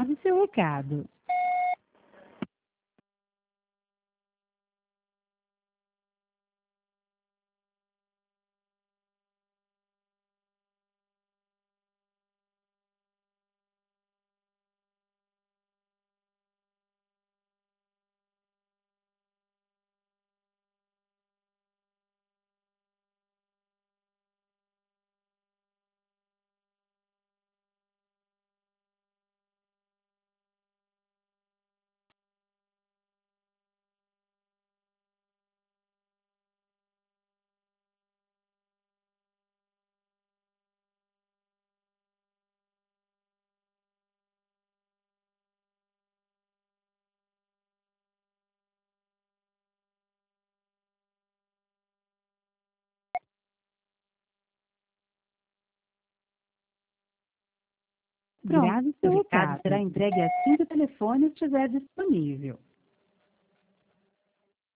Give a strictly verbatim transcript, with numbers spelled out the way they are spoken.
Grave seu recado. Pronto, Grave seu seu recado recado. será entregue assim que o telefone estiver disponível.